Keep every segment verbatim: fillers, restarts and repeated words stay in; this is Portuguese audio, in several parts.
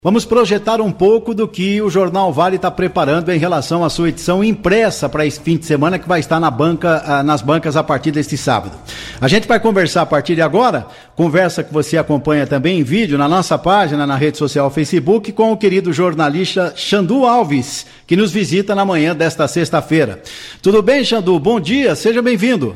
Vamos projetar um pouco do que o Jornal Vale está preparando em relação à sua edição impressa para esse fim de semana, que vai estar na banca, nas bancas a partir deste sábado. A gente vai conversar a partir de agora, conversa que você acompanha também em vídeo na nossa página, na rede social Facebook, com o querido jornalista Xandu Alves, que nos visita na manhã desta sexta-feira. Tudo bem, Xandu? Bom dia, seja bem-vindo.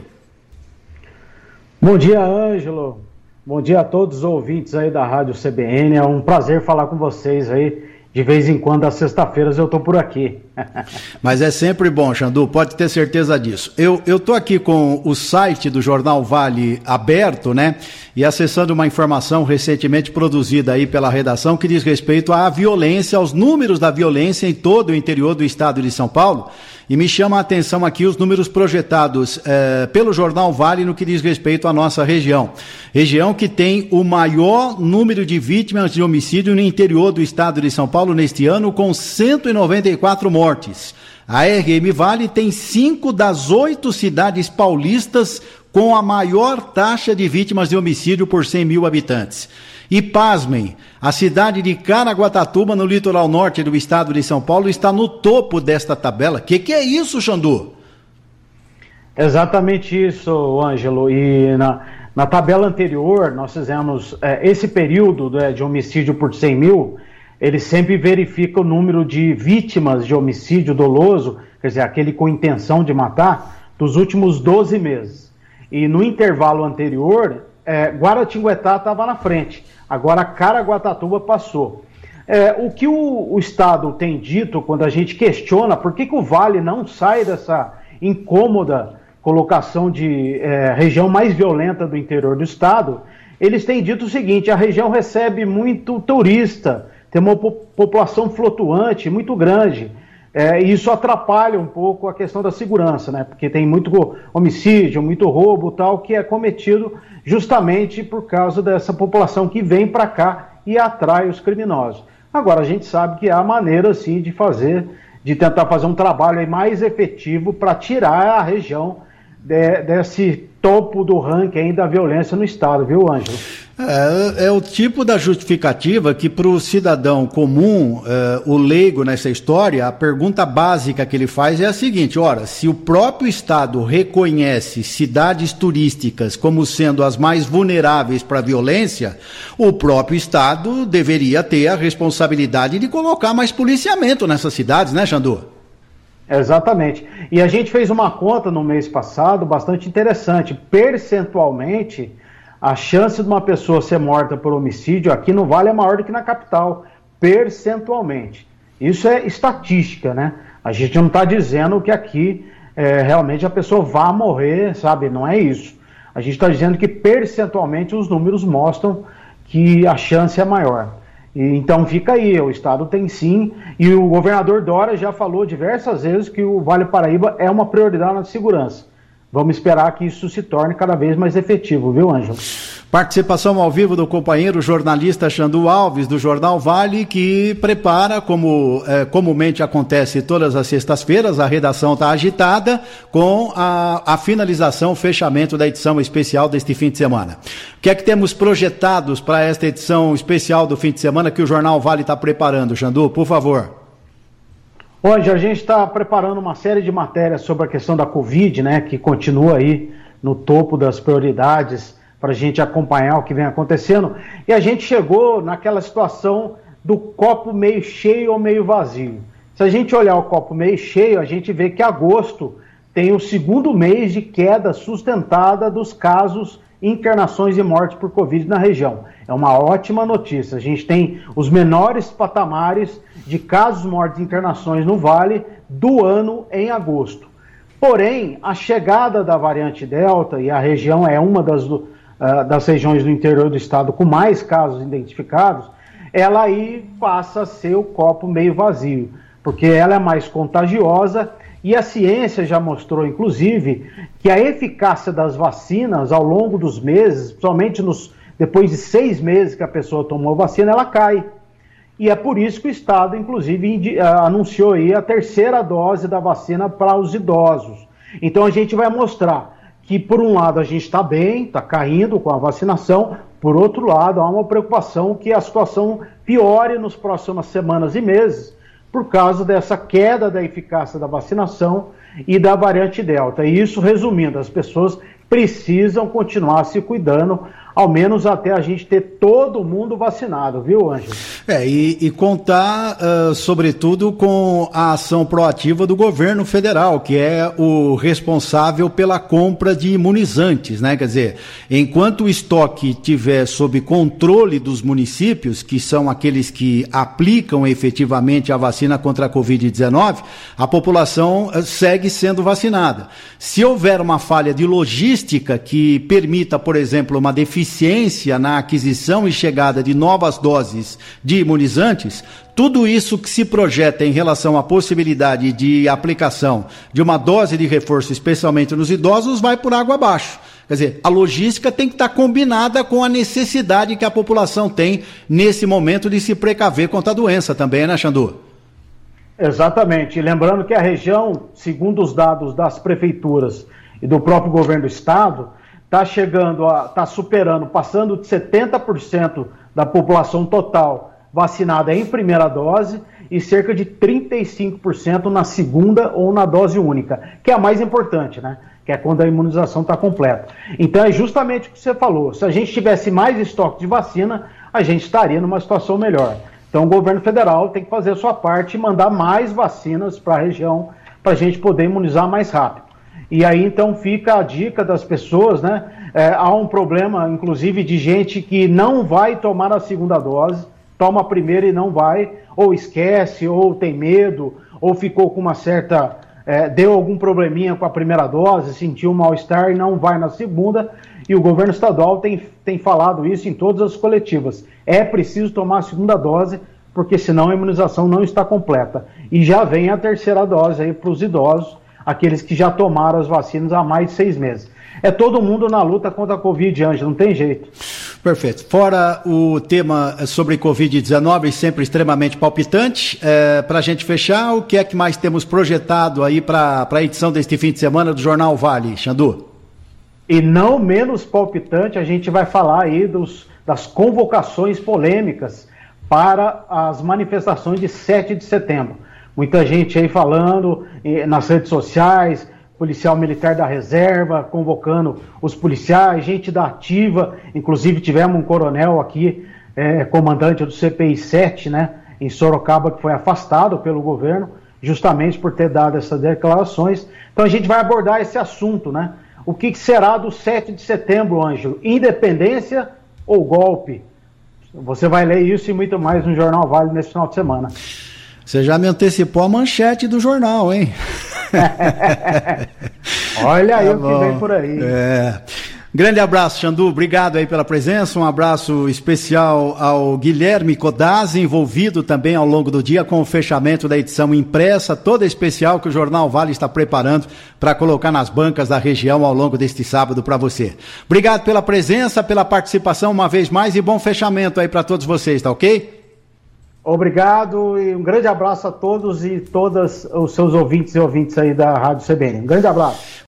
Bom dia, Ângelo. Bom dia a todos os ouvintes aí da Rádio C B N, é um prazer falar com vocês aí, de vez em quando, às sextas-feiras eu tô por aqui. Mas é sempre bom, Xandu, pode ter certeza disso. Eu, eu tô aqui com o site do Jornal Vale aberto, né, e acessando uma informação recentemente produzida aí pela redação que diz respeito à violência, aos números da violência em todo o interior do estado de São Paulo. E me chama a atenção aqui os números projetados eh, pelo Jornal Vale no que diz respeito à nossa região. Região que tem o maior número de vítimas de homicídio no interior do estado de São Paulo neste ano, com cento e noventa e quatro mortes. A R M Vale tem cinco das oito cidades paulistas com a maior taxa de vítimas de homicídio por cem mil habitantes. E pasmem, a cidade de Caraguatatuba, no litoral norte do estado de São Paulo, está no topo desta tabela. O que, que é isso, Xandu? Exatamente isso, Ângelo. E na, na tabela anterior, nós fizemos é, esse período né, de homicídio por cem mil, ele sempre verifica o número de vítimas de homicídio doloso, quer dizer, aquele com intenção de matar, dos últimos doze meses. E no intervalo anterior, é, Guaratinguetá estava na frente. Agora Caraguatatuba passou. É, o que o, o Estado tem dito quando a gente questiona por que, que o Vale não sai dessa incômoda colocação de é, região mais violenta do interior do Estado, eles têm dito o seguinte: a região recebe muito turista, tem uma população flutuante muito grande, é, e isso atrapalha um pouco a questão da segurança, né? Porque tem muito homicídio, muito roubo, tal, que é cometido justamente por causa dessa população que vem para cá e atrai os criminosos. Agora, a gente sabe que há maneira, sim, de fazer, de tentar fazer um trabalho aí mais efetivo para tirar a região de, desse topo do ranking aí da violência no estado, viu, Ângelo? É, é o tipo da justificativa que para o cidadão comum, é, o leigo nessa história, a pergunta básica que ele faz é a seguinte: ora, se o próprio Estado reconhece cidades turísticas como sendo as mais vulneráveis para a violência, o próprio Estado deveria ter a responsabilidade de colocar mais policiamento nessas cidades, né, Xandu? Exatamente. E a gente fez uma conta no mês passado bastante interessante. Percentualmente, a chance de uma pessoa ser morta por homicídio aqui no Vale é maior do que na capital, percentualmente. Isso é estatística, né? A gente não está dizendo que aqui é, realmente a pessoa vá morrer, sabe? Não é isso. A gente está dizendo que percentualmente os números mostram que a chance é maior. E, então fica aí, o Estado tem sim, e o governador Dória já falou diversas vezes que o Vale Paraíba é uma prioridade na segurança. Vamos esperar que isso se torne cada vez mais efetivo, viu, Ângelo? Participação ao vivo do companheiro jornalista Xandu Alves, do Jornal Vale, que prepara, como é, comumente acontece todas as sextas-feiras, a redação está agitada com a, a finalização, o fechamento da edição especial deste fim de semana. O que é que temos projetados para esta edição especial do fim de semana que o Jornal Vale está preparando, Xandu, por favor? Hoje a gente está preparando uma série de matérias sobre a questão da Covid, né, que continua aí no topo das prioridades para a gente acompanhar o que vem acontecendo. E a gente chegou naquela situação do copo meio cheio ou meio vazio. Se a gente olhar o copo meio cheio, a gente vê que agosto tem o segundo mês de queda sustentada dos casos, internações e mortes por Covid na região. É uma ótima notícia. A gente tem os menores patamares de casos, mortes e internações no Vale do ano em agosto. Porém, a chegada da variante Delta, e a região é uma das, uh, das regiões do interior do estado com mais casos identificados, ela aí passa a ser o copo meio vazio, porque ela é mais contagiosa. E a ciência já mostrou, inclusive, que a eficácia das vacinas ao longo dos meses, principalmente nos, depois de seis meses que a pessoa tomou a vacina, ela cai. E é por isso que o Estado, inclusive, anunciou aí a terceira dose da vacina para os idosos. Então a gente vai mostrar que, por um lado, a gente está bem, está caindo com a vacinação, Por outro lado, há uma preocupação que a situação piore nas próximas semanas e meses por causa dessa queda da eficácia da vacinação e da variante Delta. E isso, resumindo, as pessoas precisam continuar se cuidando, ao menos até a gente ter todo mundo vacinado, viu, Ângelo? É, e, e contar, uh, sobretudo, com a ação proativa do governo federal, que é o responsável pela compra de imunizantes, né? Quer dizer, enquanto o estoque estiver sob controle dos municípios, que são aqueles que aplicam efetivamente a vacina contra a covid dezenove, a população uh, segue sendo vacinada. Se houver uma falha de logística que permita, por exemplo, uma deficiência eficiência na aquisição e chegada de novas doses de imunizantes, tudo isso que se projeta em relação à possibilidade de aplicação de uma dose de reforço, especialmente nos idosos, vai por água abaixo. Quer dizer, a logística tem que estar combinada com a necessidade que a população tem nesse momento de se precaver contra a doença também, né, Xandu? Exatamente. E lembrando que a região, segundo os dados das prefeituras e do próprio governo do estado, está chegando, a, está superando, passando de setenta por cento da população total vacinada em primeira dose e cerca de trinta e cinco por cento na segunda ou na dose única, que é a mais importante, né? Que é quando a imunização está completa. Então é justamente o que você falou, se a gente tivesse mais estoque de vacina, a gente estaria numa situação melhor. Então o governo federal tem que fazer a sua parte e mandar mais vacinas para a região, para a gente poder imunizar mais rápido. E aí, então, fica a dica das pessoas, né? É, há um problema, inclusive, de gente que não vai tomar a segunda dose, toma a primeira e não vai, ou esquece, ou tem medo, ou ficou com uma certa... É, deu algum probleminha com a primeira dose, sentiu um mal-estar e não vai na segunda, e o governo estadual tem, tem falado isso em todas as coletivas. É preciso tomar a segunda dose, porque senão a imunização não está completa. E já vem a terceira dose aí para os idosos, aqueles que já tomaram as vacinas há mais de seis meses. É todo mundo na luta contra a Covid, Ângelo, não tem jeito. Perfeito. Fora o tema sobre covid dezenove, sempre extremamente palpitante, é, para a gente fechar, o que é que mais temos projetado aí para a edição deste fim de semana do Jornal Vale, Xandu? E não menos palpitante, a gente vai falar aí dos, das convocações polêmicas para as manifestações de sete de setembro. Muita gente aí falando eh, nas redes sociais, policial militar da reserva, convocando os policiais, gente da ativa, inclusive tivemos um coronel aqui, eh, comandante do C P I sete, né, em Sorocaba, que foi afastado pelo governo, justamente por ter dado essas declarações. Então a gente vai abordar esse assunto, né? O que, que será do sete de setembro, Ângelo? Independência ou golpe? Você vai ler isso e muito mais no Jornal Vale nesse final de semana. Você já me antecipou a manchete do jornal, hein? Olha aí, tá o que vem por aí. É. Grande abraço, Xandu, obrigado aí pela presença, um abraço especial ao Guilherme Codazzi, envolvido também ao longo do dia com o fechamento da edição impressa, toda especial que o Jornal Vale está preparando para colocar nas bancas da região ao longo deste sábado para você. Obrigado pela presença, pela participação uma vez mais e bom fechamento aí para todos vocês, tá ok? Obrigado e um grande abraço a todos e todas os seus ouvintes e ouvintes aí da Rádio C B N. Um grande abraço.